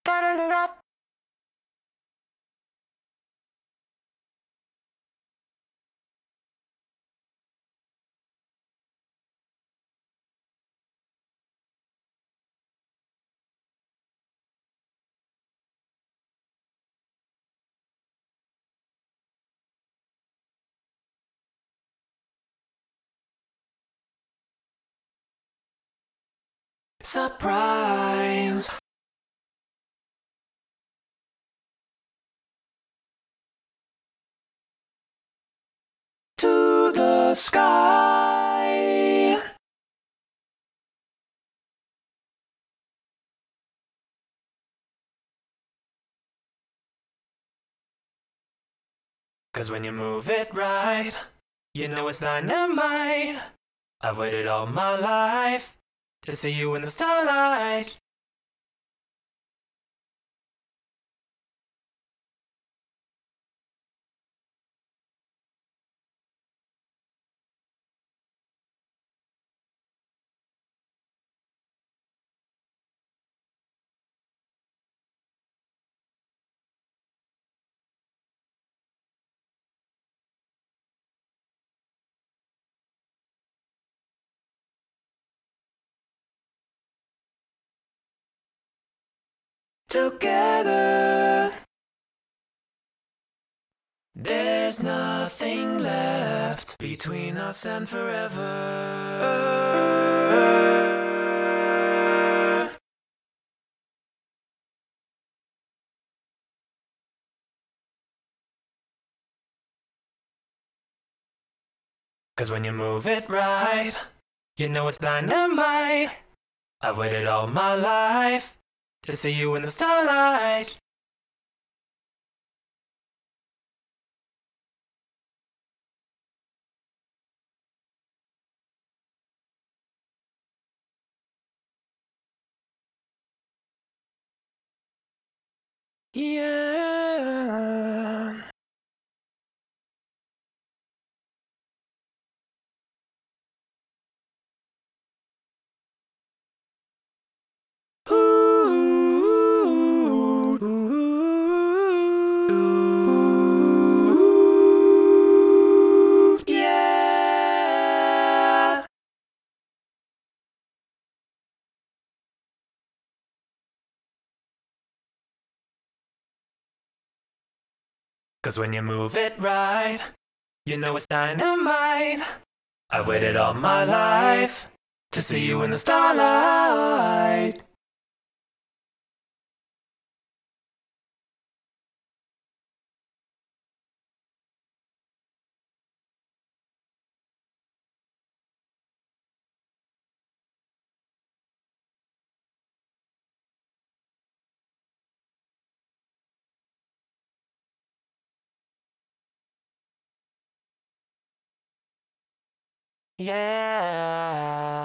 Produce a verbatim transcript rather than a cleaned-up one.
Surprise! To the sky! Cause when you move it right, you know it's dynamite. I've waited all my life to see you in the starlight. Together, there's nothing left between us and forever. Cause when you move it right, you know it's dynamite. I've waited all my life to see you in the starlight. Yeah. Ooh, ooh, yeah. Cause when you move it right, you know it's dynamite. I've waited all my life to see you in the starlight. Yeah.